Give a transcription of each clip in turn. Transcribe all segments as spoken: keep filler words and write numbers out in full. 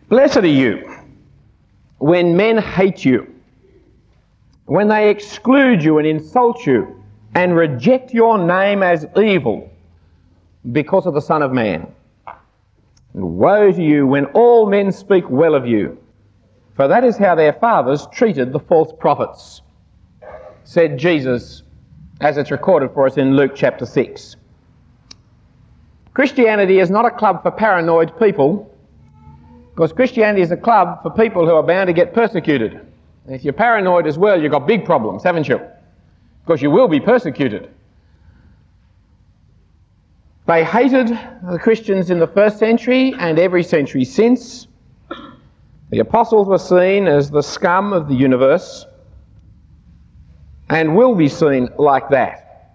Blessed are you when men hate you, when they exclude you and insult you and reject your name as evil because of the Son of Man. And woe to you when all men speak well of you, for that is how their fathers treated the false prophets, said Jesus, as it's recorded for us in Luke chapter six. Christianity is not a club for paranoid people, because Christianity is a club for people who are bound to get persecuted. And if you're paranoid as well, you've got big problems, haven't you? Because you will be persecuted. They hated the Christians in the first century and every century since. The apostles were seen as the scum of the universe and will be seen like that.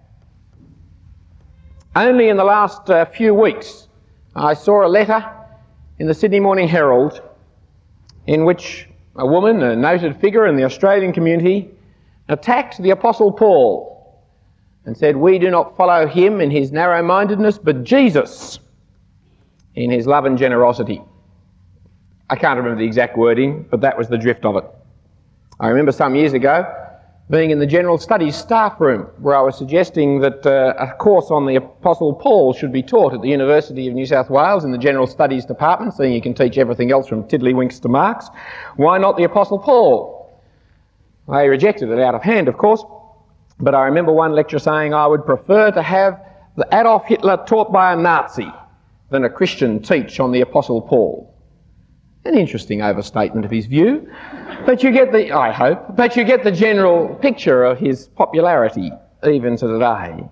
Only in the last uh, few weeks I saw a letter in the Sydney Morning Herald in which a woman, a noted figure in the Australian community, attacked the Apostle Paul and said, "We do not follow him in his narrow-mindedness, but Jesus in his love and generosity." I can't remember the exact wording, but that was the drift of it. I remember some years ago being in the General Studies staff room where I was suggesting that uh, a course on the Apostle Paul should be taught at the University of New South Wales in the General Studies department, seeing you can teach everything else from tiddlywinks to Marx. Why not the Apostle Paul? They rejected it out of hand, of course, but I remember one lecturer saying I would prefer to have the Adolf Hitler taught by a Nazi than a Christian teach on the Apostle Paul. An interesting overstatement of his view, but you get the, I hope, but you get the general picture of his popularity even to today.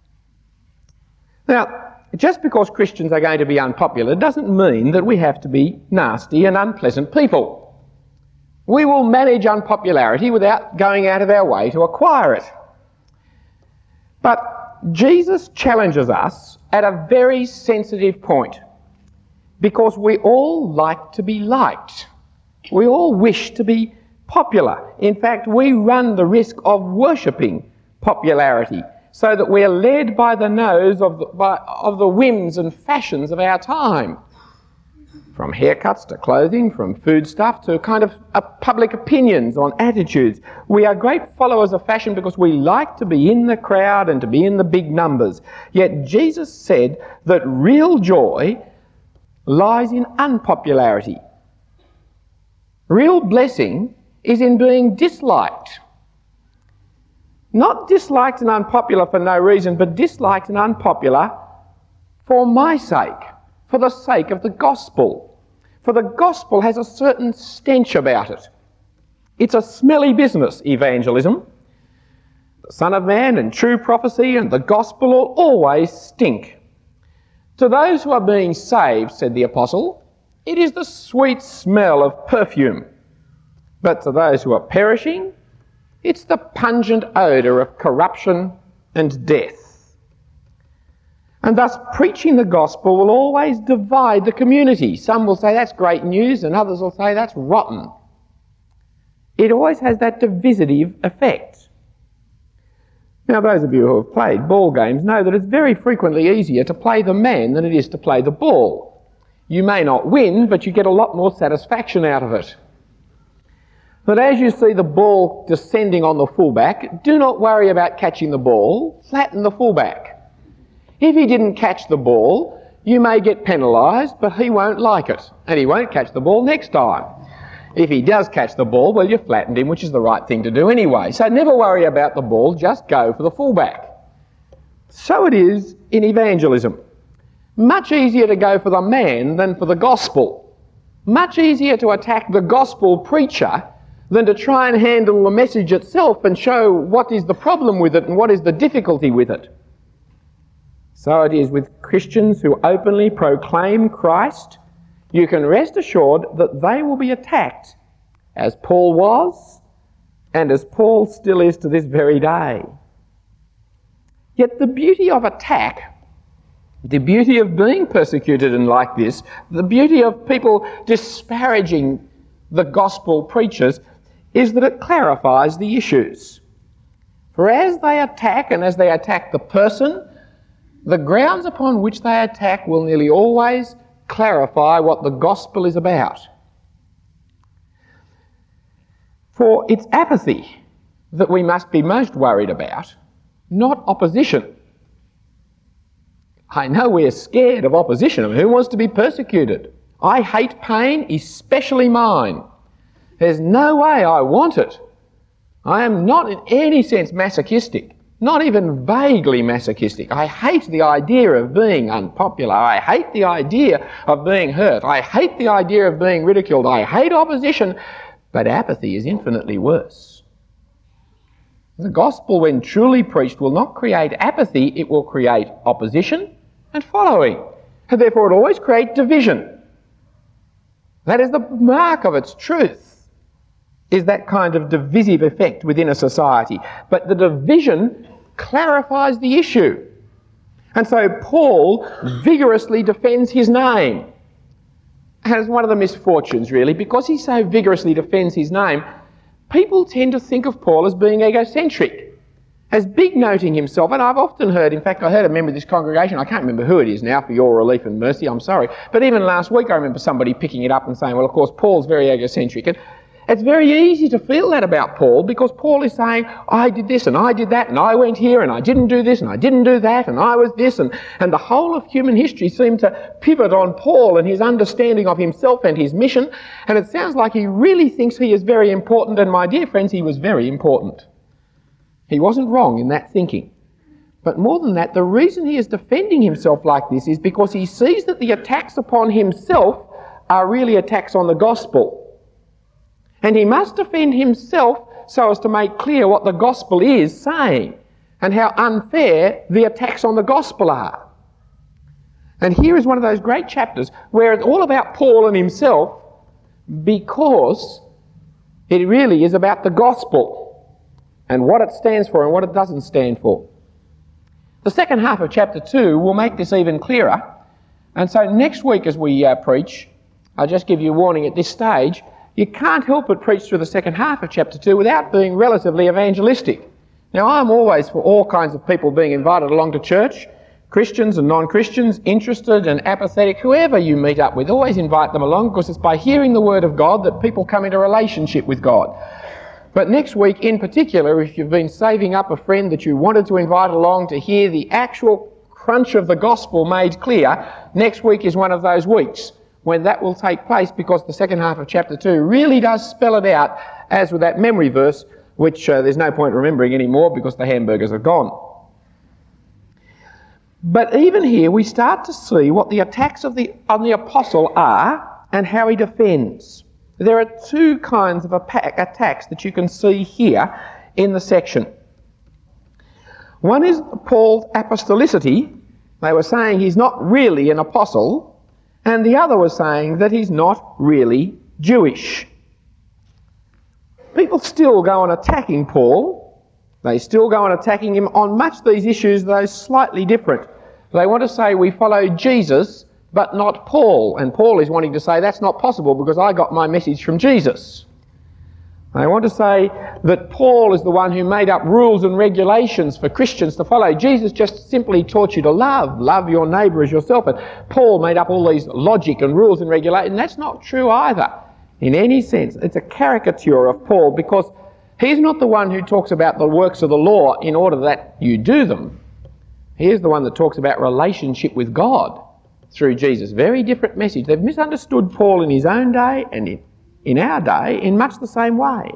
Now, just because Christians are going to be unpopular doesn't mean that we have to be nasty and unpleasant people. We will manage unpopularity without going out of our way to acquire it. But Jesus challenges us at a very sensitive point, because we all like to be liked. We all wish to be popular. In fact, we run the risk of worshipping popularity so that we're led by the nose of the, by, of the whims and fashions of our time. From haircuts to clothing, from foodstuff to kind of uh, public opinions on attitudes. We are great followers of fashion because we like to be in the crowd and to be in the big numbers. Yet Jesus said that real joy lies in unpopularity. Real blessing is in being disliked. Not disliked and unpopular for no reason, but disliked and unpopular for my sake, for the sake of the gospel. For the gospel has a certain stench about it. It's a smelly business, evangelism. The Son of Man and true prophecy and the gospel will always stink. To those who are being saved, said the apostle, it is the sweet smell of perfume. But to those who are perishing, it's the pungent odour of corruption and death. And thus preaching the gospel will always divide the community. Some will say that's great news and others will say that's rotten. It always has that divisive effect. Now, those of you who have played ball games know that it's very frequently easier to play the man than it is to play the ball. You may not win, but you get a lot more satisfaction out of it. But as you see the ball descending on the fullback, do not worry about catching the ball, flatten the fullback. If he didn't catch the ball, you may get penalised, but he won't like it, and he won't catch the ball next time. If he does catch the ball, well, you flattened him, which is the right thing to do anyway. So never worry about the ball, just go for the fullback. So it is in evangelism. Much easier to go for the man than for the gospel. Much easier to attack the gospel preacher than to try and handle the message itself and show what is the problem with it and what is the difficulty with it. So it is with Christians who openly proclaim Christ. You can rest assured that they will be attacked, as Paul was, and as Paul still is to this very day. Yet the beauty of attack, the beauty of being persecuted and like this, the beauty of people disparaging the gospel preachers, is that it clarifies the issues. For as they attack, and as they attack the person, the grounds upon which they attack will nearly always clarify what the gospel is about. For it's apathy that we must be most worried about, not opposition. I know we're scared of opposition. I mean, who wants to be persecuted? I hate pain, especially mine. There's no way I want it. I am not in any sense masochistic, not even vaguely masochistic. I hate the idea of being unpopular. I hate the idea of being hurt. I hate the idea of being ridiculed. I hate opposition, but apathy is infinitely worse. The gospel, when truly preached, will not create apathy, it will create opposition and following. And therefore it will always create division. That is the mark of its truth, is that kind of divisive effect within a society. But the division clarifies the issue. And so Paul vigorously defends his name. And it's one of the misfortunes, really, because he so vigorously defends his name, people tend to think of Paul as being egocentric, as big-noting himself. And I've often heard, in fact, I heard a member of this congregation, I can't remember who it is now, for your relief and mercy, I'm sorry, but even last week I remember somebody picking it up and saying, well, of course, Paul's very egocentric. And it's very easy to feel that about Paul, because Paul is saying, I did this and I did that and I went here and I didn't do this and I didn't do that and I was this, and, and the whole of human history seemed to pivot on Paul and his understanding of himself and his mission, and it sounds like he really thinks he is very important, and my dear friends, he was very important. He wasn't wrong in that thinking. But more than that, the reason he is defending himself like this is because he sees that the attacks upon himself are really attacks on the gospel. And he must defend himself so as to make clear what the gospel is saying and how unfair the attacks on the gospel are. And here is one of those great chapters where it's all about Paul and himself, because it really is about the gospel and what it stands for and what it doesn't stand for. The second half of chapter two will make this even clearer. And so next week as we uh, preach, I'll just give you a warning at this stage, you can't help but preach through the second half of chapter two without being relatively evangelistic. Now, I'm always for all kinds of people being invited along to church, Christians and non-Christians, interested and apathetic, whoever you meet up with, always invite them along, because it's by hearing the word of God that people come into relationship with God. But next week in particular, if you've been saving up a friend that you wanted to invite along to hear the actual crunch of the gospel made clear, next week is one of those weeks when that will take place, because the second half of chapter two really does spell it out, as with that memory verse, which uh, there's no point remembering anymore because the hamburgers are gone. But even here we start to see what the attacks of the, on the apostle are and how he defends. There are two kinds of attacks that you can see here in the section. One is Paul's apostolicity. They were saying he's not really an apostle, and the other was saying that he's not really Jewish. People still go on attacking Paul. They still go on attacking him on much these issues, though slightly different. They want to say we follow Jesus, but not Paul. And Paul is wanting to say that's not possible because I got my message from Jesus. They want to say that Paul is the one who made up rules and regulations for Christians to follow. Jesus just simply taught you to love. Love your neighbour as yourself. And Paul made up all these logic and rules and regulations. And that's not true either, in any sense. It's a caricature of Paul, because he's not the one who talks about the works of the law in order that you do them. He is the one that talks about relationship with God through Jesus. Very different message. They've misunderstood Paul in his own day and in, in our day in much the same way.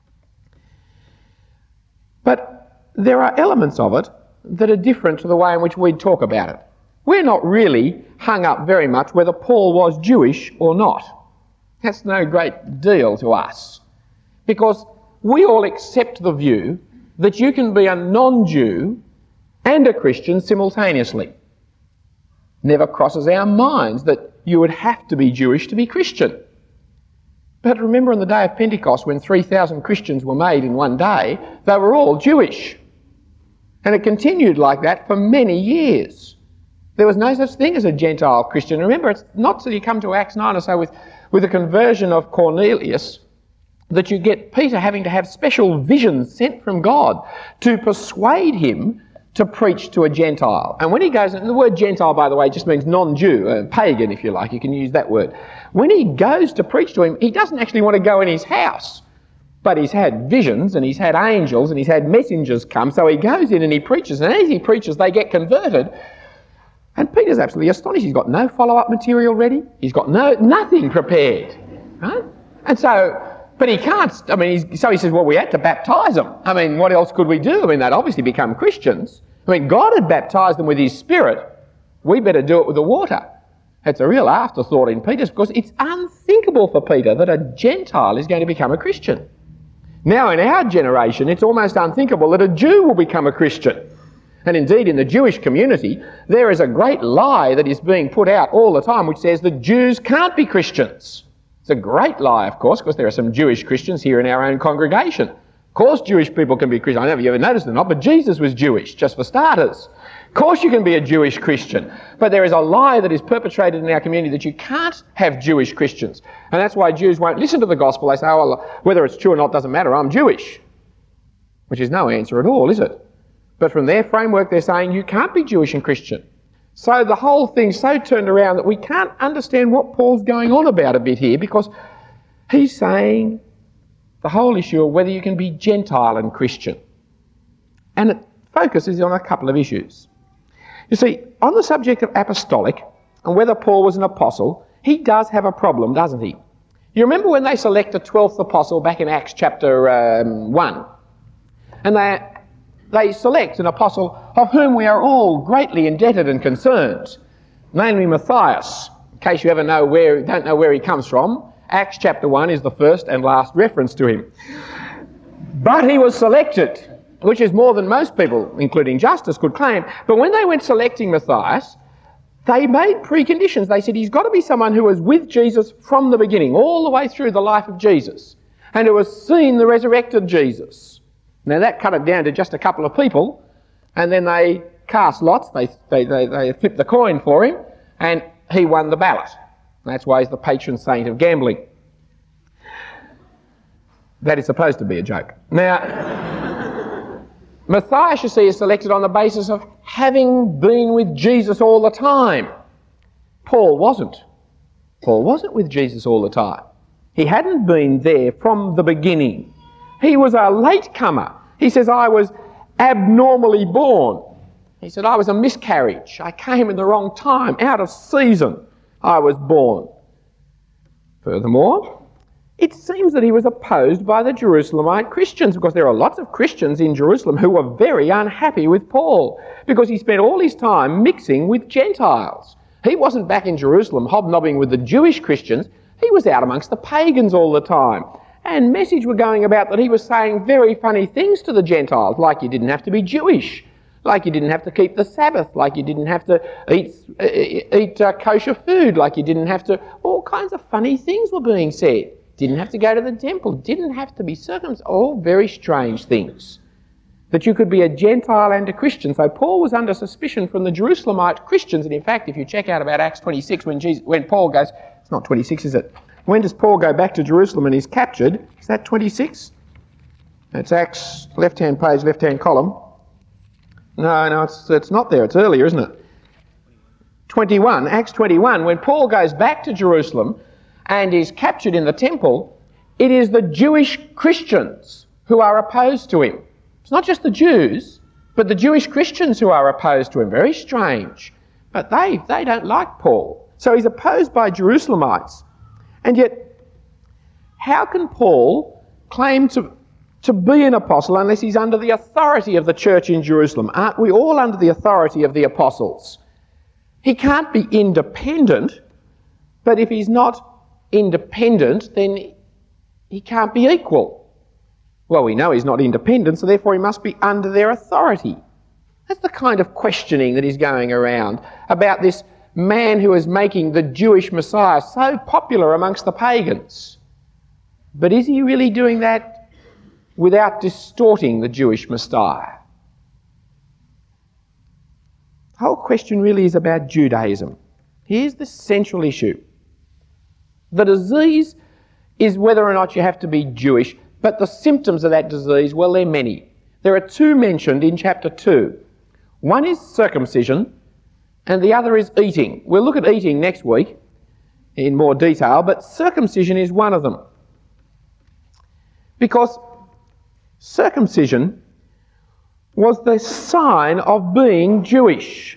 But there are elements of it that are different to the way in which we talk about it. We're not really hung up very much whether Paul was Jewish or not. That's no great deal to us, because we all accept the view that you can be a non-Jew and a Christian simultaneously. Never crosses our minds that you would have to be Jewish to be Christian. But remember on the day of Pentecost, when three thousand Christians were made in one day, they were all Jewish. And it continued like that for many years. There was no such thing as a Gentile Christian. Remember, it's not till you come to Acts nine or so with, with the conversion of Cornelius that you get Peter having to have special visions sent from God to persuade him to preach to a Gentile. And when he goes, and the word Gentile, by the way, just means non-Jew, uh, pagan, if you like, you can use that word. When he goes to preach to him, he doesn't actually want to go in his house. But he's had visions and he's had angels and he's had messengers come. So he goes in and he preaches. And as he preaches, they get converted. And Peter's absolutely astonished. He's got no follow-up material ready. He's got no nothing prepared. Right? And so, but he can't, I mean, he's, so he says, well, we had to baptise them. I mean, what else could we do? I mean, they'd obviously become Christians. I mean, God had baptised them with his Spirit. We better do it with the water. It's a real afterthought in Peter's, because it's unthinkable for Peter that a Gentile is going to become a Christian. Now in our generation, it's almost unthinkable that a Jew will become a Christian. And indeed, in the Jewish community, there is a great lie that is being put out all the time, which says that Jews can't be Christians. It's a great lie, of course, because there are some Jewish Christians here in our own congregation. Of course Jewish people can be Christians. I don't know if you ever noticed it or not, but Jesus was Jewish, just for starters. Of course you can be a Jewish Christian, but there is a lie that is perpetrated in our community that you can't have Jewish Christians. And that's why Jews won't listen to the gospel. They say, oh, well, whether it's true or not doesn't matter, I'm Jewish. Which is no answer at all, is it? But from their framework, they're saying you can't be Jewish and Christian. So the whole thing's so turned around that we can't understand what Paul's going on about a bit here, because he's saying the whole issue of whether you can be Gentile and Christian. And it focuses on a couple of issues. You see, on the subject of apostolic and whether Paul was an apostle, he does have a problem, doesn't he? You remember when they select a twelfth apostle back in Acts chapter um, one? And they, they select an apostle of whom we are all greatly indebted and concerned, namely Matthias. In case you ever know where, don't know where he comes from, Acts chapter one is the first and last reference to him. But he was selected, which is more than most people, including Justus, could claim. But when they went selecting Matthias, they made preconditions. They said he's got to be someone who was with Jesus from the beginning, all the way through the life of Jesus, and who has seen the resurrected Jesus. Now that cut it down to just a couple of people, and then they cast lots, they, they, they, they flipped the coin for him, and he won the ballot. That's why he's the patron saint of gambling. That is supposed to be a joke. Now, Matthias, you see, is selected on the basis of having been with Jesus all the time. Paul wasn't. Paul wasn't with Jesus all the time. He hadn't been there from the beginning. He was a latecomer. He says, I was abnormally born. He said, I was a miscarriage. I came in the wrong time, out of season. I was born. Furthermore, it seems that he was opposed by the Jerusalemite Christians, because there are lots of Christians in Jerusalem who were very unhappy with Paul because he spent all his time mixing with Gentiles. He wasn't back in Jerusalem hobnobbing with the Jewish Christians. He was out amongst the pagans all the time. And messages were going about that he was saying very funny things to the Gentiles, like you didn't have to be Jewish, like you didn't have to keep the Sabbath, like you didn't have to eat, uh, eat uh, kosher food, like you didn't have to... All kinds of funny things were being said. Didn't have to go to the temple, didn't have to be circumcised, all very strange things. That you could be a Gentile and a Christian. So Paul was under suspicion from the Jerusalemite Christians, and in fact, if you check out about Acts twenty-six, when Jesus, when Paul goes, it's not twenty-six, is it? When does Paul go back to Jerusalem and he's captured? Is that twenty-six? It's Acts, left-hand page, left-hand column. No, no, it's, it's not there, it's earlier, isn't it? twenty-one, Acts twenty-one, when Paul goes back to Jerusalem and is captured in the temple, it is the Jewish Christians who are opposed to him. It's not just the Jews, but the Jewish Christians who are opposed to him. Very strange. But they, they don't like Paul. So he's opposed by Jerusalemites. And yet, how can Paul claim to, to be an apostle unless he's under the authority of the church in Jerusalem? Aren't we all under the authority of the apostles? He can't be independent, but if he's not independent, then he can't be equal. Well, we know he's not independent, so therefore he must be under their authority. That's the kind of questioning that is going around about this man who is making the Jewish Messiah so popular amongst the pagans. But is he really doing that without distorting the Jewish Messiah? The whole question really is about Judaism. Here's the central issue. The disease is whether or not you have to be Jewish, but the symptoms of that disease, well, they're many. There are two mentioned in chapter two. One is circumcision, and the other is eating. We'll look at eating next week in more detail, but circumcision is one of them. Because circumcision was the sign of being Jewish.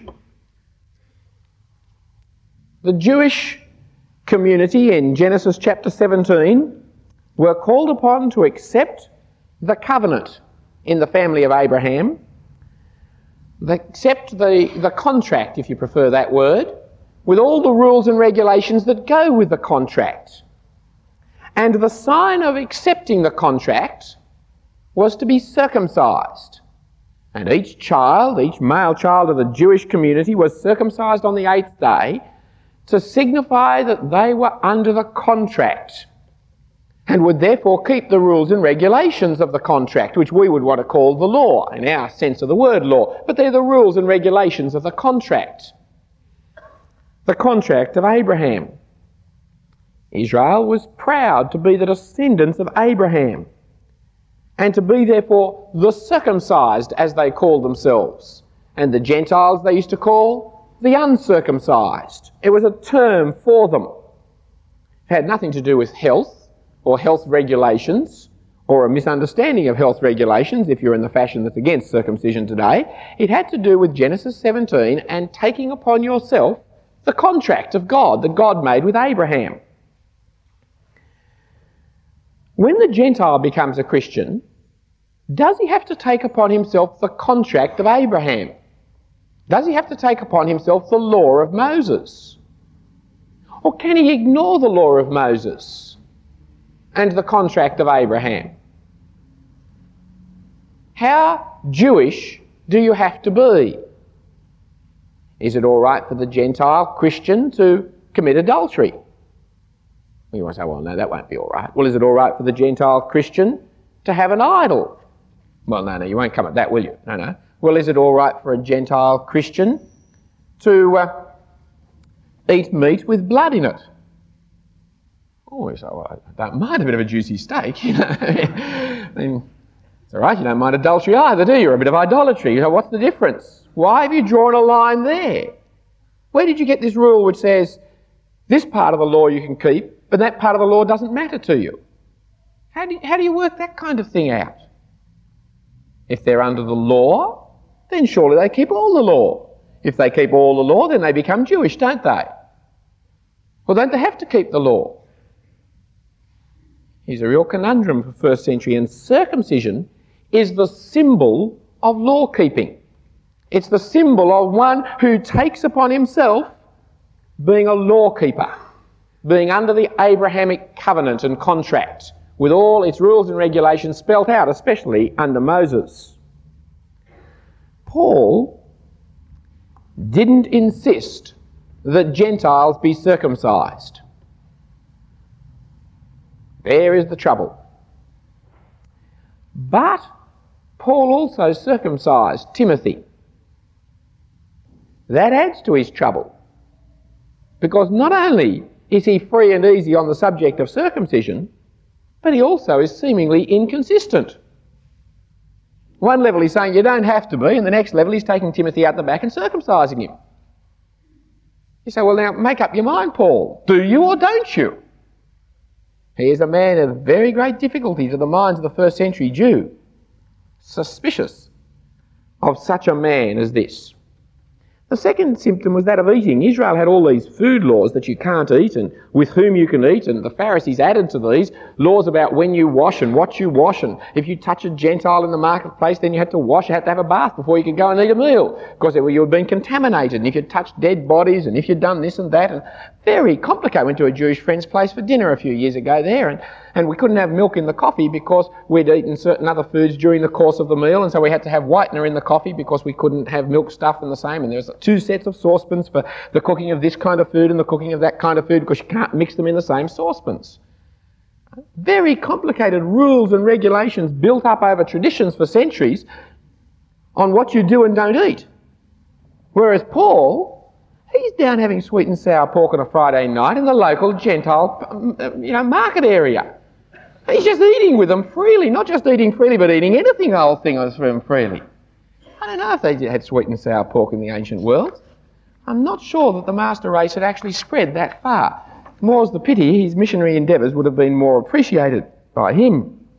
The Jewish community in Genesis chapter seventeen were called upon to accept the covenant in the family of Abraham, accept the, the contract, if you prefer that word, with all the rules and regulations that go with the contract. And the sign of accepting the contract was to be circumcised. And each child, each male child of the Jewish community was circumcised on the eighth day to signify that they were under the contract and would therefore keep the rules and regulations of the contract, which we would want to call the law, in our sense of the word law. But they're the rules and regulations of the contract. The contract of Abraham. Israel was proud to be the descendants of Abraham and to be therefore the circumcised, as they called themselves. And the Gentiles they used to call the uncircumcised. It was a term for them. It had nothing to do with health or health regulations or a misunderstanding of health regulations, if you're in the fashion that's against circumcision today. It had to do with Genesis seventeen and taking upon yourself the contract of God that God made with Abraham. When the Gentile becomes a Christian, does he have to take upon himself the contract of Abraham? Does he have to take upon himself the law of Moses? Or can he ignore the law of Moses and the contract of Abraham? How Jewish do you have to be? Is it all right for the Gentile Christian to commit adultery? You might say, well, no, that won't be all right. Well, is it all right for the Gentile Christian to have an idol? Well, no, no, you won't come at that, will you? No, no. Well, is it all right for a Gentile Christian to uh, eat meat with blood in it? Oh, you say, well, I don't mind a bit of a juicy steak, you know. I mean, it's all right, you don't mind adultery either, do you? Or a bit of idolatry. You know, what's the difference? Why have you drawn a line there? Where did you get this rule which says this part of the law you can keep, but that part of the law doesn't matter to you? How do you, how do you work that kind of thing out? If they're under the law, then surely they keep all the law. If they keep all the law, then they become Jewish, don't they? Well, don't they have to keep the law? Here's a real conundrum for first century, and circumcision is the symbol of law-keeping. It's the symbol of one who takes upon himself being a law-keeper, being under the Abrahamic covenant and contract, with all its rules and regulations spelt out, especially under Moses. Paul didn't insist that Gentiles be circumcised. There is the trouble. But Paul also circumcised Timothy. That adds to his trouble, because not only is he free and easy on the subject of circumcision, but he also is seemingly inconsistent. One level he's saying you don't have to be, and the next level he's taking Timothy out the back and circumcising him. You say, well, now make up your mind, Paul. Do you or don't you? He is a man of very great difficulty to the minds of the first century Jew, suspicious of such a man as this. The second symptom was that of eating. Israel had all these food laws that you can't eat and with whom you can eat, and the Pharisees added to these laws about when you wash and what you wash, and if you touch a Gentile in the marketplace, then you had to wash, you had to have a bath before you could go and eat a meal, because you had been contaminated, and if you'd touched dead bodies, and if you'd done this and that, and very complicated. I went to a Jewish friend's place for dinner a few years ago there, and, and we couldn't have milk in the coffee because we'd eaten certain other foods during the course of the meal, and so we had to have whitener in the coffee because we couldn't have milk stuff in the same, and there's two sets of saucepans for the cooking of this kind of food and the cooking of that kind of food because you can't mix them in the same saucepans. Very complicated rules and regulations built up over traditions for centuries on what you do and don't eat. Whereas Paul, he's down having sweet and sour pork on a Friday night in the local Gentile, you know, market area. He's just eating with them freely, not just eating freely, but eating anything the whole thing was for him freely. I don't know if they had sweet and sour pork in the ancient world. I'm not sure that the master race had actually spread that far. More's the pity, his missionary endeavours would have been more appreciated by him.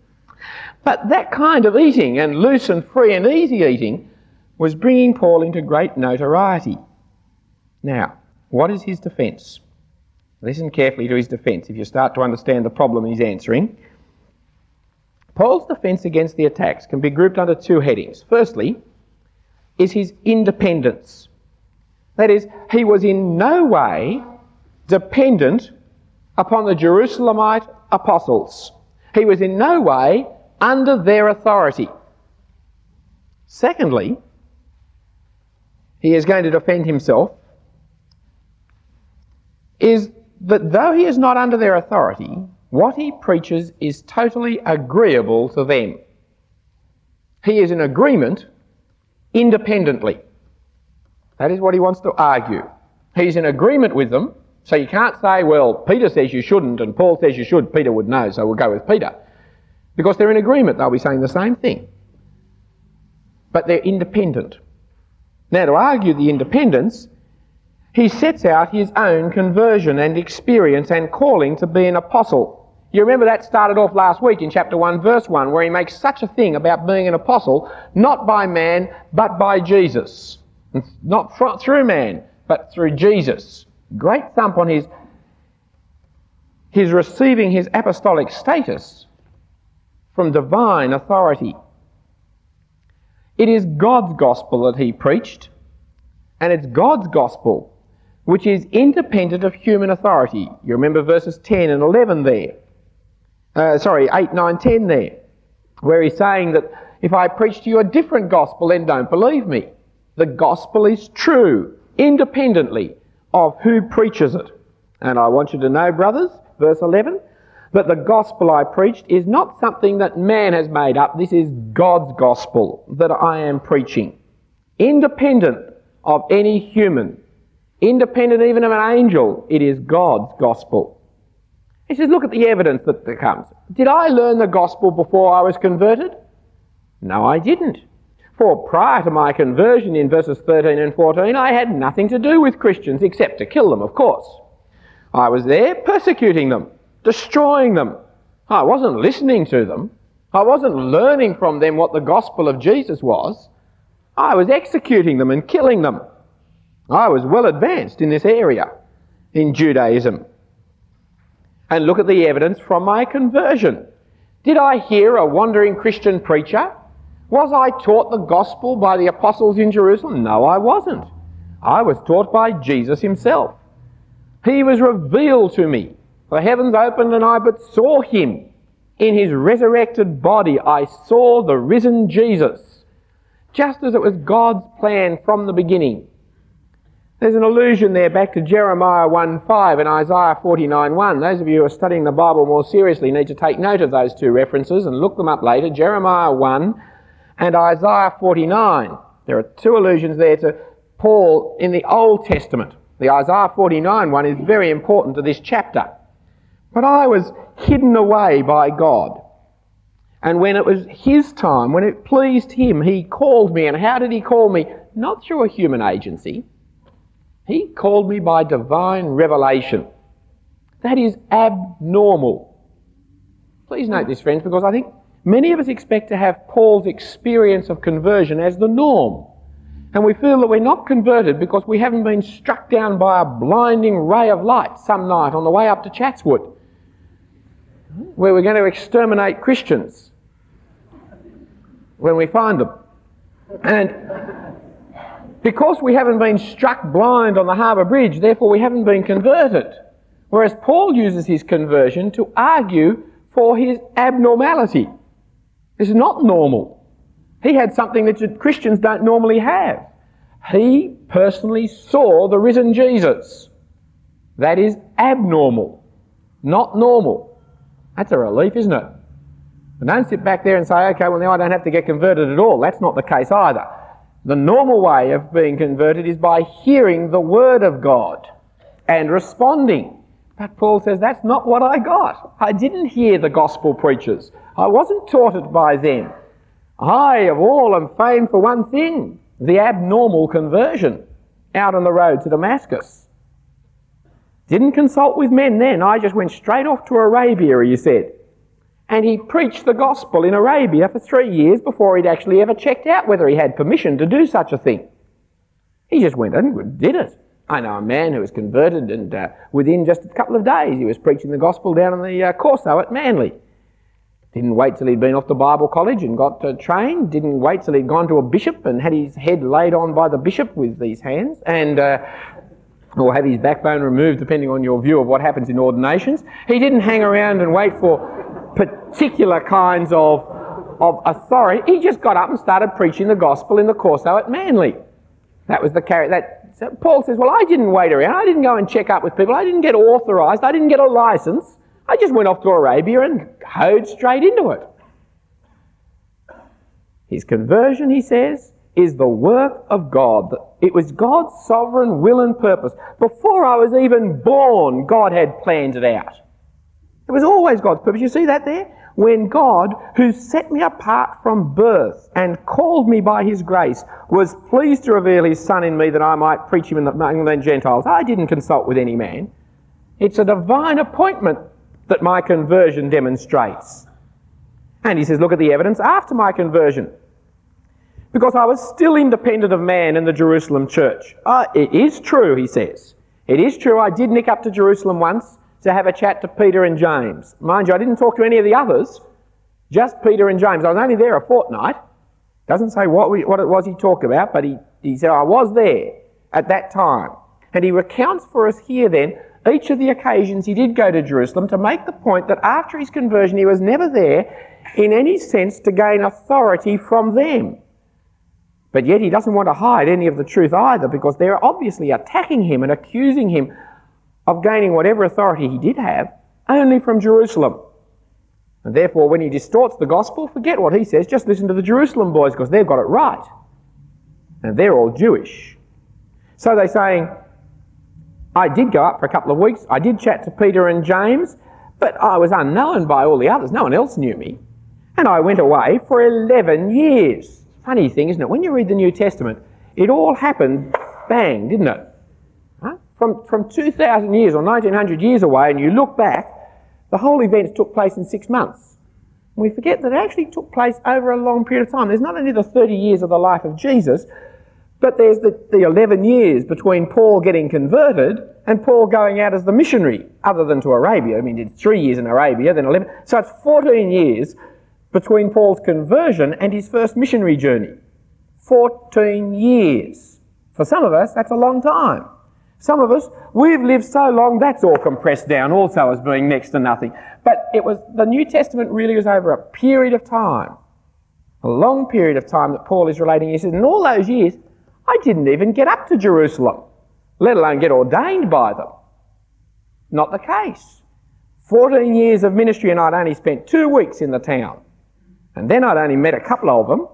But that kind of eating, and loose and free and easy eating, was bringing Paul into great notoriety. Now, what is his defence? Listen carefully to his defence if you start to understand the problem he's answering. Paul's defence against the attacks can be grouped under two headings. Firstly, is his independence. That is, he was in no way dependent upon the Jerusalemite apostles. He was in no way under their authority. Secondly, he is going to defend himself, is that though he is not under their authority, what he preaches is totally agreeable to them. He is in agreement independently. That is what he wants to argue. He's in agreement with them, so you can't say, well, Peter says you shouldn't and Paul says you should. Peter would know, so we'll go with Peter. Because they're in agreement, they'll be saying the same thing. But they're independent. Now, to argue the independence, he sets out his own conversion and experience and calling to be an apostle. You remember that started off last week in chapter one, verse one, where he makes such a thing about being an apostle, not by man, but by Jesus. Not through man, but through Jesus. Great thump on his, his receiving his apostolic status from divine authority. It is God's gospel that he preached, and it's God's gospel which is independent of human authority. You remember verses ten and eleven there. Uh, sorry, eight, nine, ten there, where he's saying that if I preach to you a different gospel, then don't believe me. The gospel is true, independently of who preaches it. And I want you to know, brothers, verse eleven, that the gospel I preached is not something that man has made up. This is God's gospel that I am preaching, independent of any human, independent even of an angel. It is God's gospel. He says, look at the evidence that there comes. Did I learn the gospel before I was converted? No, I didn't. For prior to my conversion in verses thirteen and fourteen, I had nothing to do with Christians except to kill them, of course. I was there persecuting them, destroying them. I wasn't listening to them. I wasn't learning from them what the gospel of Jesus was. I was executing them and killing them. I was well advanced in this area, in Judaism. And look at the evidence from my conversion. Did I hear a wandering Christian preacher? Was I taught the gospel by the apostles in Jerusalem? No, I wasn't. I was taught by Jesus himself. He was revealed to me. The heavens opened and I but saw him. In his resurrected body I saw the risen Jesus, just as it was God's plan from the beginning. There's an allusion there back to Jeremiah one five and Isaiah forty-nine one. Those of you who are studying the Bible more seriously need to take note of those two references and look them up later. Jeremiah one and Isaiah forty-nine. There are two allusions there to Paul in the Old Testament. The Isaiah forty-nine one is very important to this chapter. But I was hidden away by God. And when it was his time, when it pleased him, he called me. And how did he call me? Not through a human agency. He called me by divine revelation. That is abnormal. Please note this, friends, because I think many of us expect to have Paul's experience of conversion as the norm. And we feel that we're not converted because we haven't been struck down by a blinding ray of light some night on the way up to Chatswood, where we're going to exterminate Christians when we find them. And because we haven't been struck blind on the Harbour Bridge, therefore we haven't been converted. Whereas Paul uses his conversion to argue for his abnormality. This is not normal. He had something that Christians don't normally have. He personally saw the risen Jesus. That is abnormal, not normal. That's a relief, isn't it? And don't sit back there and say, okay, well now I don't have to get converted at all. That's not the case either. The normal way of being converted is by hearing the word of God and responding. But Paul says, that's not what I got. I didn't hear the gospel preachers. I wasn't taught it by them. I, of all, am famed for one thing, the abnormal conversion out on the road to Damascus. Didn't consult with men then. I just went straight off to Arabia, he said. And he preached the gospel in Arabia for three years before he'd actually ever checked out whether he had permission to do such a thing. He just went and did it. I know a man who was converted, and uh, within just a couple of days he was preaching the gospel down in the uh, Corso at Manly. Didn't wait till he'd been off to Bible college and got uh, trained. Didn't wait till he'd gone to a bishop and had his head laid on by the bishop with these hands, and uh, or have his backbone removed, depending on your view of what happens in ordinations. He didn't hang around and wait for particular kinds of, of authority. He just got up and started preaching the gospel in the Corso at Manly. That was the character. That so Paul says, well, I didn't wait around. I didn't go and check up with people. I didn't get authorised. I didn't get a licence. I just went off to Arabia and hoed straight into it. His conversion, he says, is the work of God. It was God's sovereign will and purpose. Before I was even born, God had planned it out. It was always God's purpose. You see that there? When God, who set me apart from birth and called me by his grace, was pleased to reveal his Son in me that I might preach him among the Gentiles. I didn't consult with any man. It's a divine appointment that my conversion demonstrates. And he says, look at the evidence after my conversion. Because I was still independent of man in the Jerusalem church. Uh, it is true, he says. It is true, I did nick up to Jerusalem once to have a chat to Peter and James. Mind you, I didn't talk to any of the others, just Peter and James. I was only there a fortnight. Doesn't say what, we, what it was he talked about, but he, he said, I was there at that time. And he recounts for us here then each of the occasions he did go to Jerusalem to make the point that after his conversion he was never there in any sense to gain authority from them. But yet he doesn't want to hide any of the truth either, because they're obviously attacking him and accusing him of gaining whatever authority he did have only from Jerusalem. And therefore, when he distorts the gospel, forget what he says, just listen to the Jerusalem boys, because they've got it right. And they're all Jewish. So they're saying, I did go up for a couple of weeks, I did chat to Peter and James, but I was unknown by all the others, no one else knew me. And I went away for eleven years. Funny thing, isn't it? When you read the New Testament, it all happened bang, didn't it? Huh? From, from two thousand years or nineteen hundred years away, and you look back, the whole events took place in six months. And we forget that it actually took place over a long period of time. There's not only the thirty years of the life of Jesus, but there's the, the eleven years between Paul getting converted and Paul going out as the missionary, other than to Arabia. I mean, he did three years in Arabia, then eleven. So it's fourteen years between Paul's conversion and his first missionary journey. fourteen years. For some of us, that's a long time. Some of us, we've lived so long, that's all compressed down also as being next to nothing. But it was, the New Testament really was over a period of time, a long period of time that Paul is relating. He says, in all those years, I didn't even get up to Jerusalem, let alone get ordained by them. Not the case. fourteen years of ministry and I'd only spent two weeks in the town. And then I'd only met a couple of them.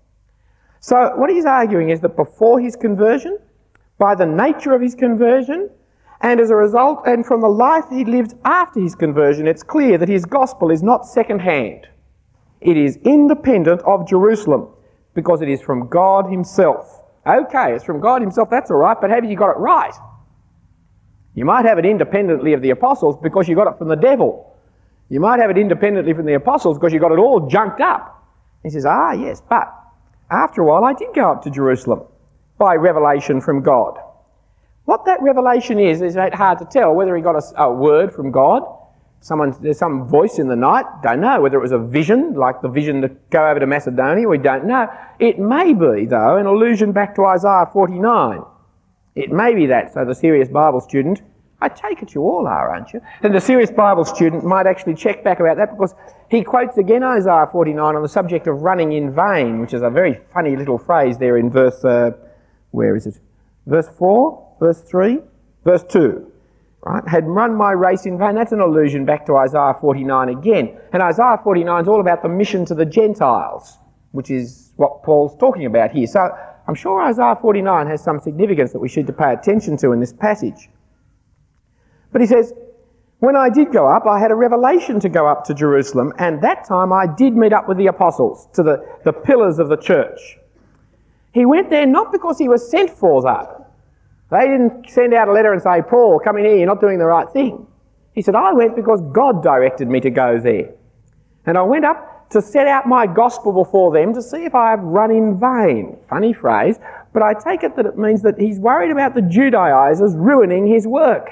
So what he's arguing is that before his conversion, by the nature of his conversion, and as a result, and from the life he lived after his conversion, it's clear that his gospel is not second-hand. It is independent of Jerusalem, because it is from God himself. Okay, it's from God himself, that's all right, but have you got it right? You might have it independently of the apostles because you got it from the devil. You might have it independently from the apostles because you got it all junked up. He says, ah, yes, but after a while I did go up to Jerusalem by revelation from God. What that revelation is, is hard to tell. Whether he got a, a word from God, someone, there's some voice in the night, don't know. Whether it was a vision, like the vision to go over to Macedonia, we don't know. It may be, though, an allusion back to Isaiah forty-nine. It may be that, so the serious Bible student, I take it you all are, aren't you? And the serious Bible student might actually check back about that, because he quotes again Isaiah forty-nine on the subject of running in vain, which is a very funny little phrase there in verse, uh, where is it? Verse four, verse three, verse two. Right? Had run my race in vain. That's an allusion back to Isaiah forty-nine again. And Isaiah forty-nine is all about the mission to the Gentiles, which is what Paul's talking about here. So I'm sure Isaiah forty-nine has some significance that we should pay attention to in this passage. But he says, when I did go up, I had a revelation to go up to Jerusalem, and that time I did meet up with the apostles, to the, the pillars of the church. He went there not because he was sent for, though. They didn't send out a letter and say, Paul, come in here, you're not doing the right thing. He said, I went because God directed me to go there. And I went up to set out my gospel before them to see if I have run in vain. Funny phrase, but I take it that it means that he's worried about the Judaizers ruining his work.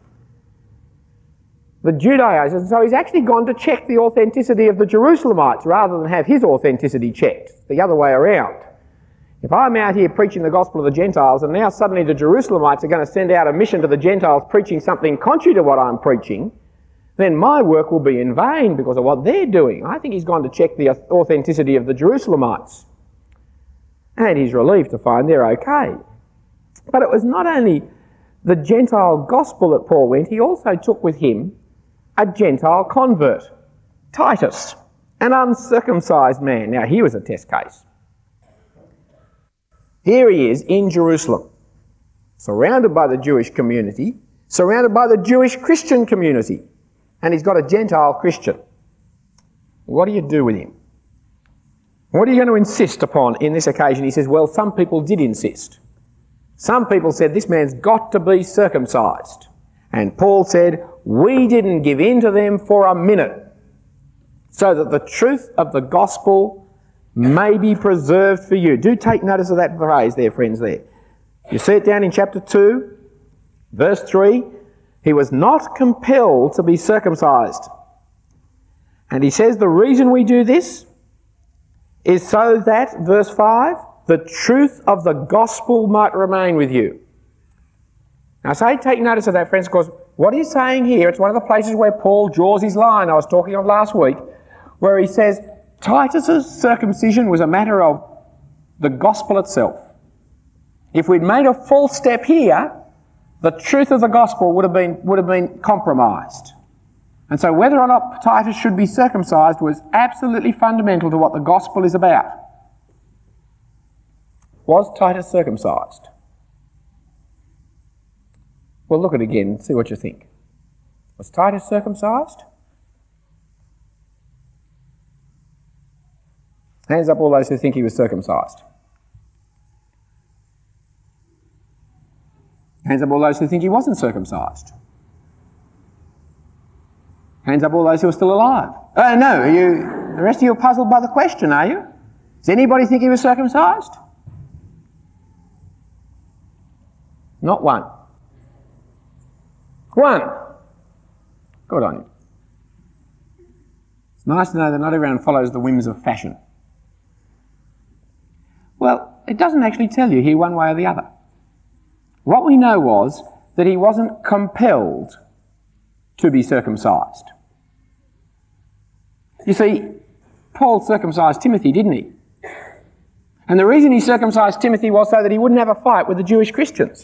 The Judaizers, so he's actually gone to check the authenticity of the Jerusalemites rather than have his authenticity checked, the other way around. If I'm out here preaching the gospel of the Gentiles and now suddenly the Jerusalemites are going to send out a mission to the Gentiles preaching something contrary to what I'm preaching, then my work will be in vain because of what they're doing. I think he's gone to check the authenticity of the Jerusalemites. And he's relieved to find they're okay. But it was not only the Gentile gospel that Paul went, he also took with him a Gentile convert, Titus, an uncircumcised man. Now, he was a test case. Here he is in Jerusalem, surrounded by the Jewish community, surrounded by the Jewish Christian community, and he's got a Gentile Christian. What do you do with him? What are you going to insist upon in this occasion? He says, well, some people did insist. Some people said this man's got to be circumcised. And Paul said, we didn't give in to them for a minute, so that the truth of the gospel may be preserved for you. Do take notice of that phrase there, friends, there. You see it down in chapter two, verse three. He was not compelled to be circumcised. And he says the reason we do this is so that, verse five, the truth of the gospel might remain with you. Now say, take notice of that, friends, because what he's saying here, it's one of the places where Paul draws his line I was talking of last week, where he says Titus's circumcision was a matter of the gospel itself. If we'd made a false step here, the truth of the gospel would have been, would have been compromised. And so whether or not Titus should be circumcised was absolutely fundamental to what the gospel is about. Was Titus circumcised? Well, look at it again and see what you think. Was Titus circumcised? Hands up all those who think he was circumcised. Hands up all those who think he wasn't circumcised. Hands up all those who are still alive. Oh, no, are you, the rest of you are puzzled by the question, are you? Does anybody think he was circumcised? Not one. One. Good on you. It's nice to know that not everyone follows the whims of fashion. Well, it doesn't actually tell you here one way or the other. What we know was that he wasn't compelled to be circumcised. You see, Paul circumcised Timothy, didn't he? And the reason he circumcised Timothy was so that he wouldn't have a fight with the Jewish Christians.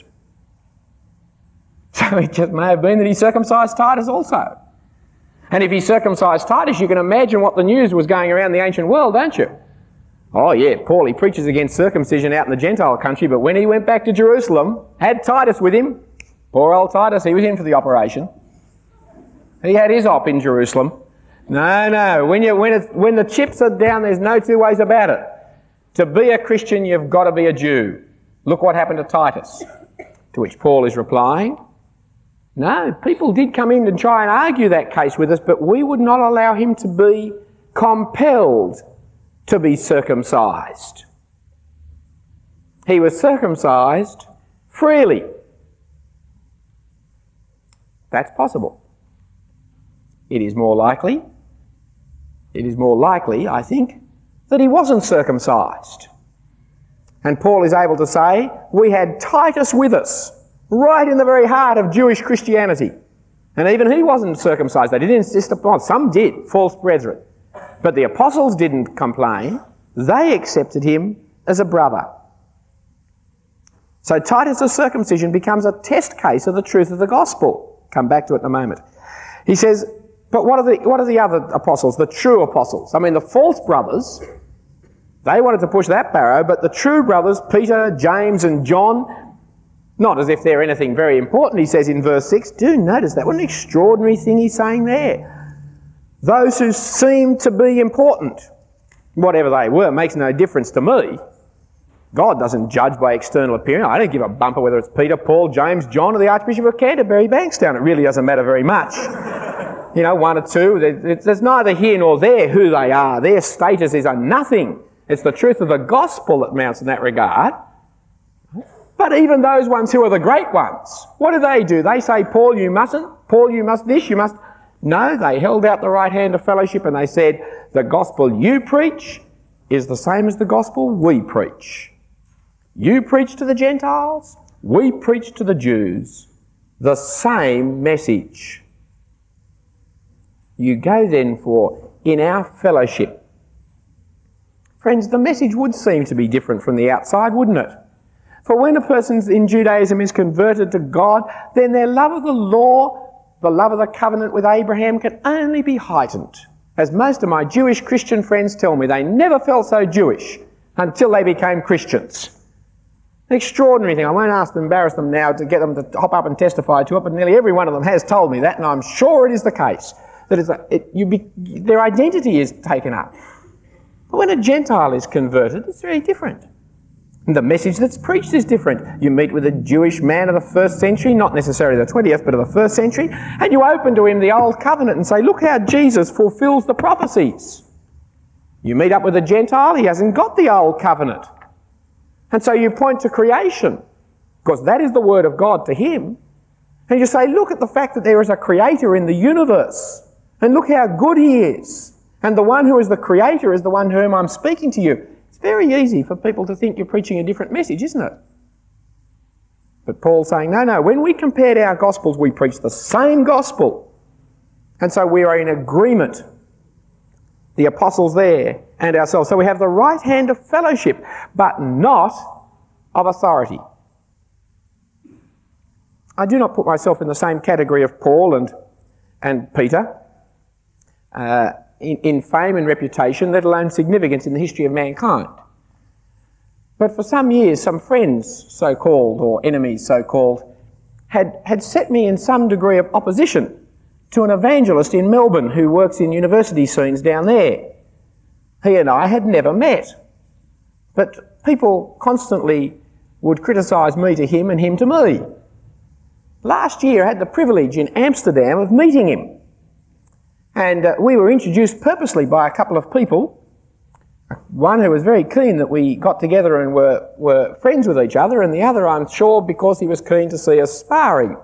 So it just may have been that he circumcised Titus also. And if he circumcised Titus, you can imagine what the news was going around the ancient world, don't you? Oh yeah, Paul, he preaches against circumcision out in the Gentile country, but when he went back to Jerusalem, had Titus with him, poor old Titus, he was in for the operation. He had his op in Jerusalem. No, no, when, you, when, it's, when the chips are down, there's no two ways about it. To be a Christian, you've got to be a Jew. Look what happened to Titus. To which Paul is replying, no, people did come in and try and argue that case with us, but we would not allow him to be compelled to be circumcised. He was circumcised freely. That's possible. It is more likely, it is more likely, I think, that he wasn't circumcised. And Paul is able to say, we had Titus with us, right in the very heart of Jewish Christianity. And even he wasn't circumcised. They didn't insist upon, some did, false brethren. But the apostles didn't complain. They accepted him as a brother. So Titus' circumcision becomes a test case of the truth of the gospel. Come back to it in a moment. He says, but what are the, what are the other apostles, the true apostles? I mean, the false brothers, they wanted to push that barrow, but the true brothers, Peter, James and John, not as if they're anything very important, he says in verse six. Do notice that. What an extraordinary thing he's saying there. Those who seem to be important, whatever they were, makes no difference to me. God doesn't judge by external appearance. I don't give a bumper whether it's Peter, Paul, James, John or the Archbishop of Canterbury, Bankstown. It really doesn't matter very much. you know, one or two. There's neither here nor there who they are. Their status is a nothing. It's the truth of the gospel that mounts in that regard. But even those ones who are the great ones, what do they do? They say, Paul, you mustn't. Paul, you must this, you must... No, they held out the right hand of fellowship and they said, the gospel you preach is the same as the gospel we preach. You preach to the Gentiles, we preach to the Jews. The same message. You go then for, in our fellowship. Friends, the message would seem to be different from the outside, wouldn't it? For when a person in Judaism is converted to God, then their love of the law, the love of the covenant with Abraham can only be heightened. As most of my Jewish Christian friends tell me, they never felt so Jewish until they became Christians. An extraordinary thing. I won't ask them, embarrass them now to get them to hop up and testify to it, but nearly every one of them has told me that, and I'm sure it is the case. That is a, it, you be, their identity is taken up. But when a Gentile is converted, it's very different. And the message that's preached is different. You meet with a Jewish man of the first century, not necessarily the twentieth, but of the first century, and you open to him the Old Covenant and say, look how Jesus fulfills the prophecies. You meet up with a Gentile, he hasn't got the Old Covenant. And so you point to creation, because that is the word of God to him. And you say, look at the fact that there is a creator in the universe, and look how good he is. And the one who is the creator is the one to whom I'm speaking to you. It's very easy for people to think you're preaching a different message, isn't it? But Paul's saying, no, no, when we compared our gospels, we preached the same gospel. And so we are in agreement, the apostles there and ourselves. So we have the right hand of fellowship, but not of authority. I do not put myself in the same category of Paul and, and Peter. Uh, In, in fame and reputation, let alone significance in the history of mankind. But for some years, some friends, so-called, or enemies, so-called, had, had set me in some degree of opposition to an evangelist in Melbourne who works in university scenes down there. He and I had never met. But people constantly would criticise me to him and him to me. Last year I had the privilege in Amsterdam of meeting him. And uh, we were introduced purposely by a couple of people. One who was very keen that we got together and were, were friends with each other, and the other, I'm sure, because he was keen to see us sparring.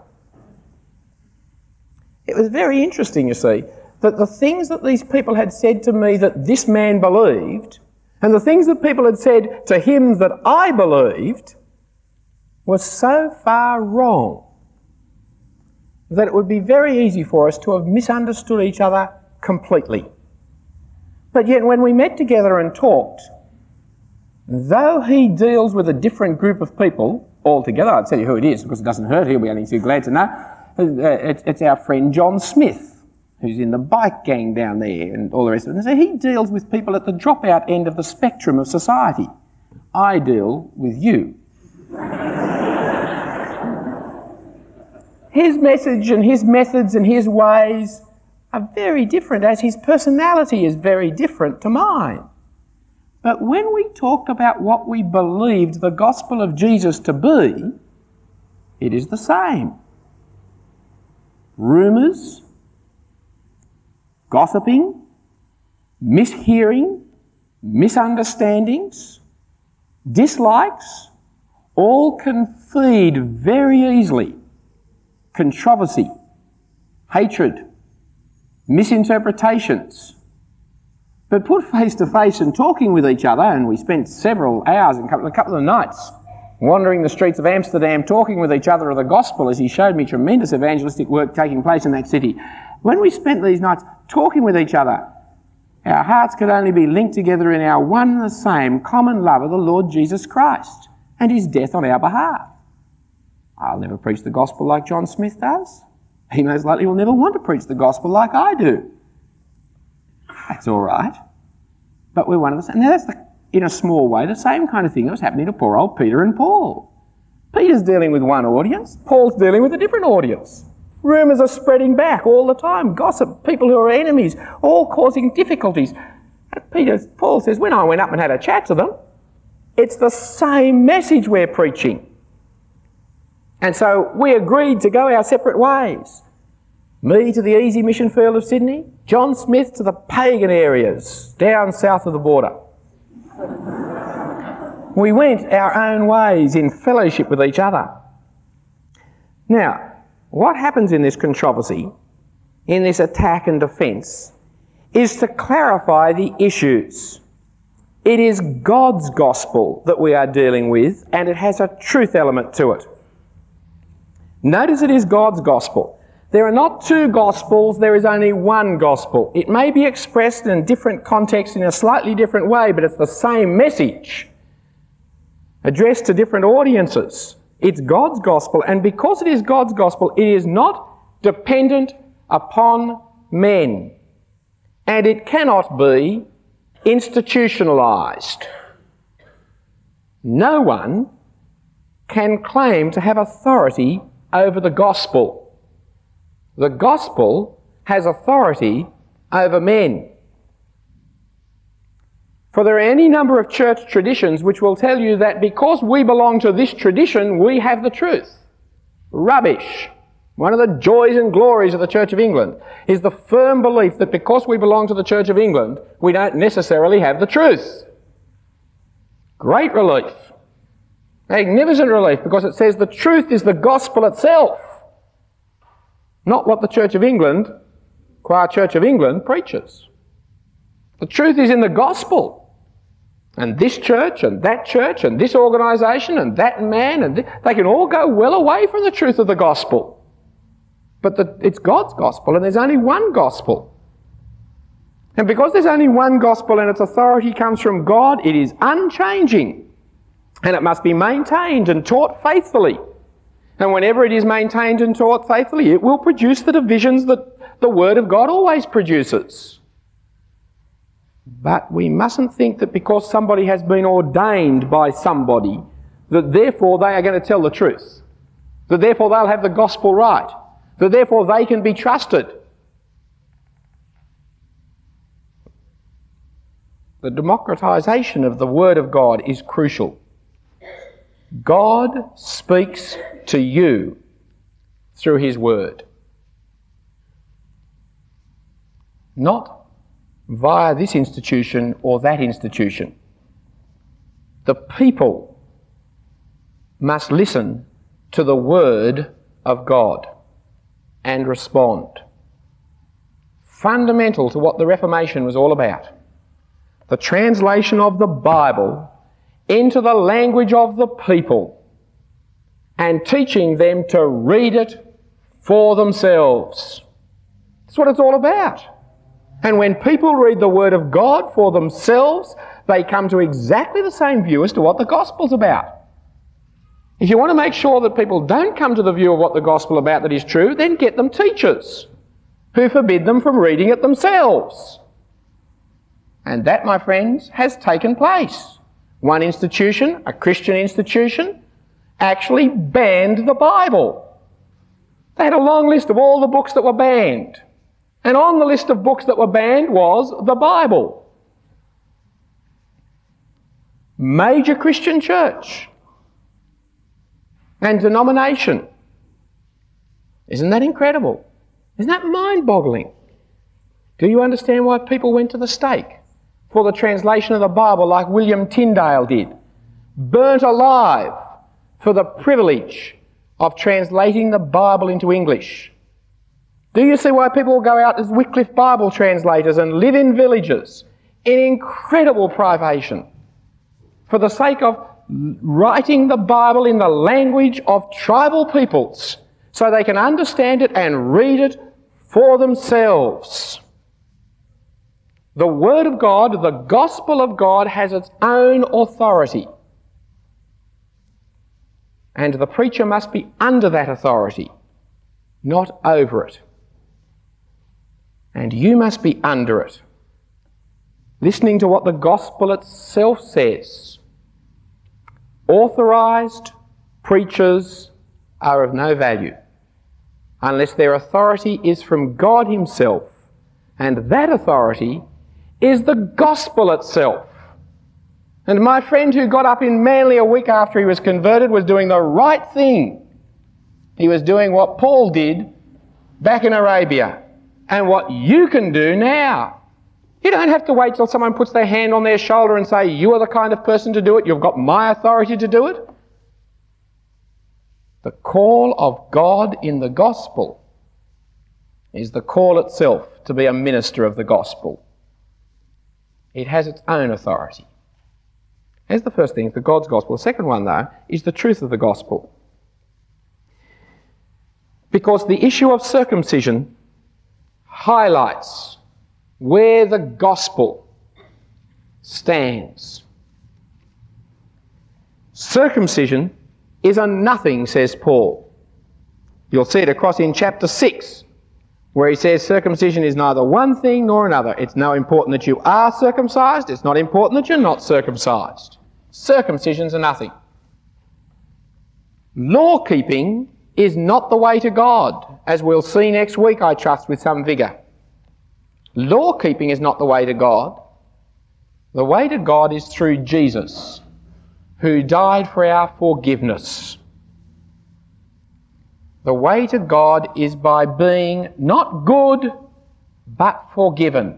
It was very interesting, you see, that the things that these people had said to me that this man believed, and the things that people had said to him that I believed, were so far wrong that it would be very easy for us to have misunderstood each other completely. But yet when we met together and talked, though he deals with a different group of people altogether, I'll tell you who it is because it doesn't hurt, he'll be only too glad to know, it's our friend John Smith, who's in the bike gang down there and all the rest of it. And so he deals with people at the dropout end of the spectrum of society. I deal with you. His message and his methods and his ways are very different, as his personality is very different to mine. But when we talked about what we believed the gospel of Jesus to be, it is the same. Rumours, gossiping, mishearing, misunderstandings, dislikes, all can feed very easily controversy, hatred, misinterpretations. But put face to face and talking with each other, and we spent several hours and a couple, a couple of nights wandering the streets of Amsterdam talking with each other of the gospel as he showed me tremendous evangelistic work taking place in that city. When we spent these nights talking with each other, our hearts could only be linked together in our one and the same common love of the Lord Jesus Christ and his death on our behalf. I'll never preach the gospel like John Smith does. He most likely will never want to preach the gospel like I do. That's all right. But we're one of the same. Now that's, the, in a small way, the same kind of thing that was happening to poor old Peter and Paul. Peter's dealing with one audience. Paul's dealing with a different audience. Rumours are spreading back all the time. Gossip, people who are enemies, all causing difficulties. And Peter, Paul says, when I went up and had a chat to them, it's the same message we're preaching. And so we agreed to go our separate ways. Me to the easy mission field of Sydney, John Smith to the pagan areas down south of the border. We went our own ways in fellowship with each other. Now, what happens in this controversy, in this attack and defence, is to clarify the issues. It is God's gospel that we are dealing with, and it has a truth element to it. Notice it is God's gospel. There are not two gospels, there is only one gospel. It may be expressed in different contexts in a slightly different way, but it's the same message, addressed to different audiences. It's God's gospel, and because it is God's gospel, it is not dependent upon men. And it cannot be institutionalised. No one can claim to have authority over the gospel. The gospel has authority over men. For there are any number of church traditions which will tell you that because we belong to this tradition, we have the truth. Rubbish. One of the joys and glories of the Church of England is the firm belief that because we belong to the Church of England, we don't necessarily have the truth. Great relief. Magnificent relief, because it says the truth is the gospel itself, not what the Church of England, qua Church of England, preaches. The truth is in the gospel. And this church and that church and this organisation and that man, and th- they can all go well away from the truth of the gospel. But the, it's God's gospel, and there's only one gospel. And because there's only one gospel and its authority comes from God, it is unchanging. And it must be maintained and taught faithfully. And whenever it is maintained and taught faithfully, it will produce the divisions that the Word of God always produces. But we mustn't think that because somebody has been ordained by somebody, that therefore they are going to tell the truth. That therefore they'll have the gospel right. That therefore they can be trusted. The democratisation of the Word of God is crucial. God speaks to you through His Word. Not via this institution or that institution. The people must listen to the Word of God and respond. Fundamental to what the Reformation was all about. The translation of the Bible into the language of the people and teaching them to read it for themselves. That's what it's all about. And when people read the Word of God for themselves, they come to exactly the same view as to what the Gospel's about. If you want to make sure that people don't come to the view of what the Gospel about that is true, then get them teachers who forbid them from reading it themselves. And that, my friends, has taken place. One institution, a Christian institution, actually banned the Bible. They had a long list of all the books that were banned. And on the list of books that were banned was the Bible. Major Christian church and denomination. Isn't that incredible? Isn't that mind-boggling? Do you understand why people went to the stake for the translation of the Bible like William Tyndale did? Burnt alive for the privilege of translating the Bible into English. Do you see why people will go out as Wycliffe Bible translators and live in villages in incredible privation for the sake of writing the Bible in the language of tribal peoples so they can understand it and read it for themselves? The Word of God, the Gospel of God, has its own authority. And the preacher must be under that authority, not over it. And you must be under it, listening to what the Gospel itself says. Authorised preachers are of no value unless their authority is from God Himself, and that authority is the Gospel itself. And my friend who got up in Manly a week after he was converted was doing the right thing. He was doing what Paul did back in Arabia and what you can do now. You don't have to wait till someone puts their hand on their shoulder and say, you are the kind of person to do it, you've got my authority to do it. The call of God in the gospel is the call itself to be a minister of the gospel. It has its own authority. That's the first thing, the God's gospel. The second one, though, is the truth of the gospel. Because the issue of circumcision highlights where the gospel stands. Circumcision is a nothing, says Paul. You'll see it across in chapter six, where he says circumcision is neither one thing nor another. It's no important that you are circumcised. It's not important that you're not circumcised. Circumcision's a nothing. Law-keeping is not the way to God, as we'll see next week, I trust, with some vigour. Law-keeping is not the way to God. The way to God is through Jesus, who died for our forgiveness. The way to God is by being not good, but forgiven.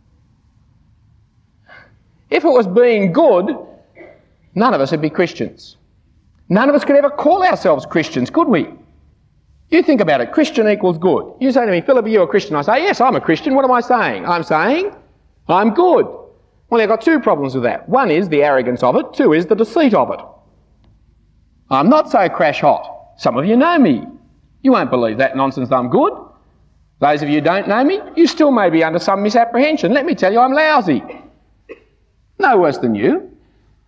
If it was being good, none of us would be Christians. None of us could ever call ourselves Christians, could we? You think about it, Christian equals good. You say to me, Philip, are you a Christian? I say, yes, I'm a Christian. What am I saying? I'm saying I'm good. Well, I've got two problems with that. One is the arrogance of it. Two is the deceit of it. I'm not so crash hot. Some of you know me. You won't believe that nonsense that I'm good. Those of you who don't know me, you still may be under some misapprehension. Let me tell you, I'm lousy. No worse than you.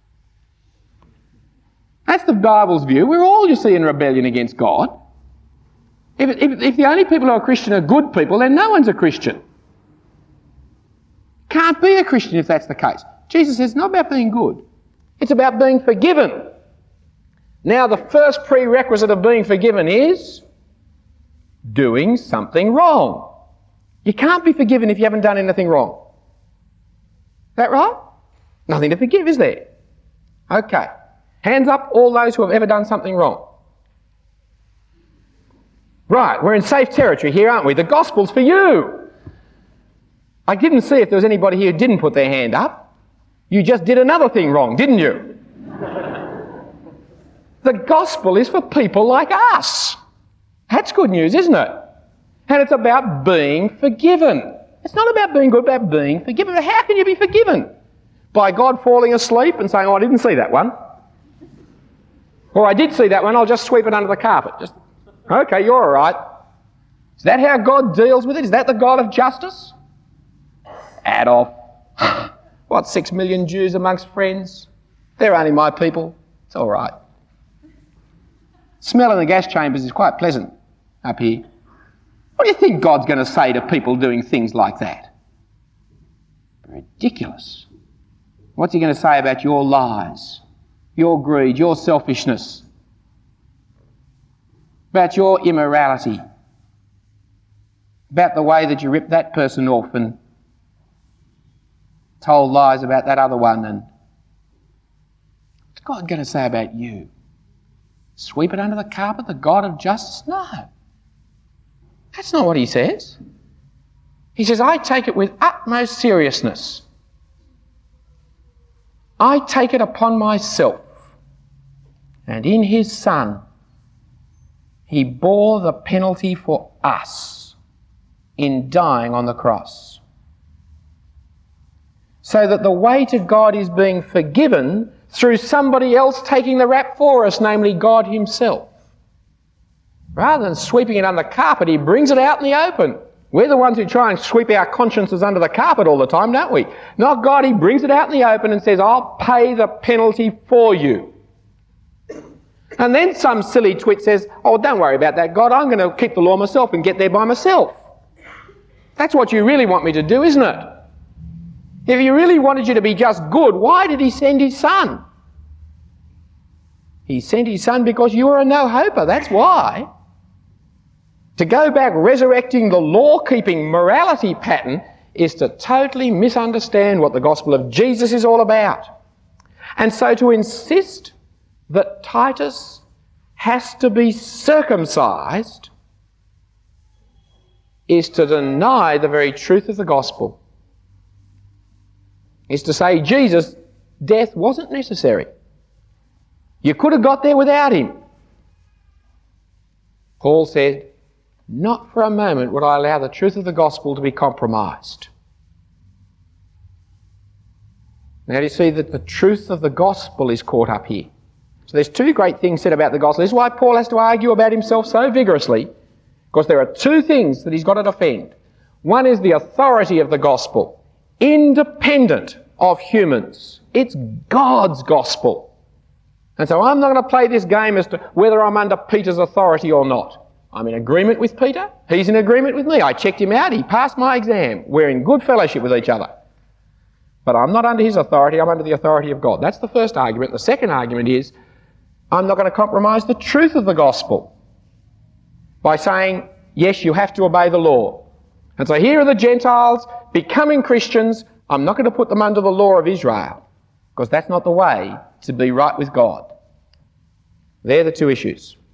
That's the Bible's view. We're all, you see, in rebellion against God. If, if, if the only people who are Christian are good people, then no one's a Christian. Can't be a Christian if that's the case. Jesus says it's not about being good. It's about being forgiven. Now, the first prerequisite of being forgiven is doing something wrong. You can't be forgiven if you haven't done anything wrong. Is that right? Nothing to forgive, is there? Okay. Hands up, all those who have ever done something wrong. Right, we're in safe territory here, aren't we? The gospel's for you. I didn't see if there was anybody here who didn't put their hand up. You just did another thing wrong, didn't you? The gospel is for people like us. That's good news, isn't it? And it's about being forgiven. It's not about being good, about being forgiven. How can you be forgiven? By God falling asleep and saying, oh, I didn't see that one. Or I did see that one, I'll just sweep it under the carpet. Just, okay, you're all right. Is that how God deals with it? Is that the God of justice? Adolf. What, six million Jews amongst friends? They're only my people. It's all right. Smell in the gas chambers is quite pleasant up here. What do you think God's going to say to people doing things like that? Ridiculous. What's he going to say about your lies, your greed, your selfishness, about your immorality, about the way that you ripped that person off and told lies about that other one? And what's God going to say about you? Sweep it under the carpet, the God of justice? No. That's not what he says. He says, I take it with utmost seriousness. I take it upon myself. And in his Son, he bore the penalty for us in dying on the cross. So that the way to God is being forgiven through somebody else taking the rap for us, namely God himself. Rather than sweeping it under the carpet, he brings it out in the open. We're the ones who try and sweep our consciences under the carpet all the time, don't we? Not God, he brings it out in the open and says, I'll pay the penalty for you. And then some silly twit says, oh, don't worry about that, God, I'm going to keep the law myself and get there by myself. That's what you really want me to do, isn't it? If he really wanted you to be just good, why did he send his Son? He sent his Son because you were a no-hoper, that's why. To go back resurrecting the law-keeping morality pattern is to totally misunderstand what the gospel of Jesus is all about. And so to insist that Titus has to be circumcised is to deny the very truth of the gospel. Is to say Jesus' death wasn't necessary. You could have got there without him. Paul said, not for a moment would I allow the truth of the gospel to be compromised. Now do you see that the truth of the gospel is caught up here? So there's two great things said about the gospel. This is why Paul has to argue about himself so vigorously, because there are two things that he's got to defend. One is the authority of the gospel, independent of humans. It's God's gospel. And so I'm not going to play this game as to whether I'm under Peter's authority or not. I'm in agreement with Peter. He's in agreement with me. I checked him out. He passed my exam. We're in good fellowship with each other. But I'm not under his authority. I'm under the authority of God. That's the first argument. The second argument is I'm not going to compromise the truth of the gospel by saying, yes, you have to obey the law. And so here are the Gentiles becoming Christians. I'm not going to put them under the law of Israel, because that's not the way to be right with God. They're the two issues.